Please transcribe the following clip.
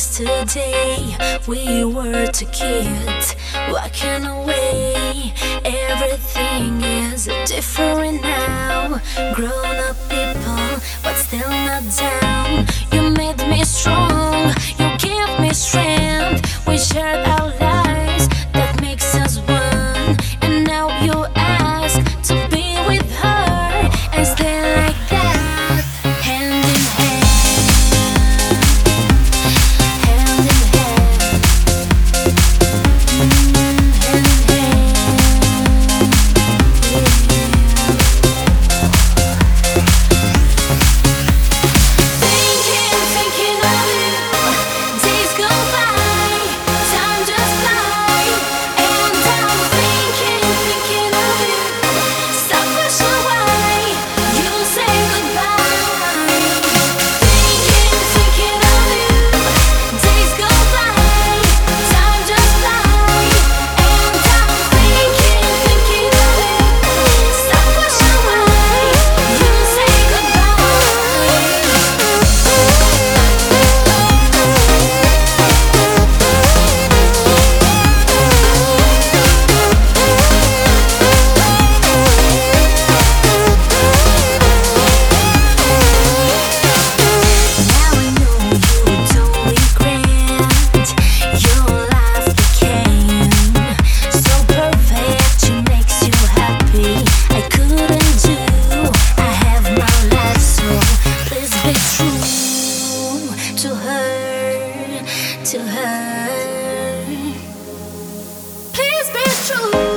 yesterday we were two kids walking away. Everything is different now. Grown up people, but still not down. You made me strong, you gave me strength. We shared our lives, that makes us one. And now you ask to be with her and stay like that, hand in hand. Hand in hand. Hand in hand. Thinking of you, days go by, time just fly, and I'm thinking of you. Stop question why you say goodbye. Thinking of you, days go by, time just fly, and I'm thinking of you. Stop question why you say goodbye. Now I know you don't regret. Your life became so perfect, it makes you happy. I couldn't do. I have my life, so please be true to her, to her. Please be true.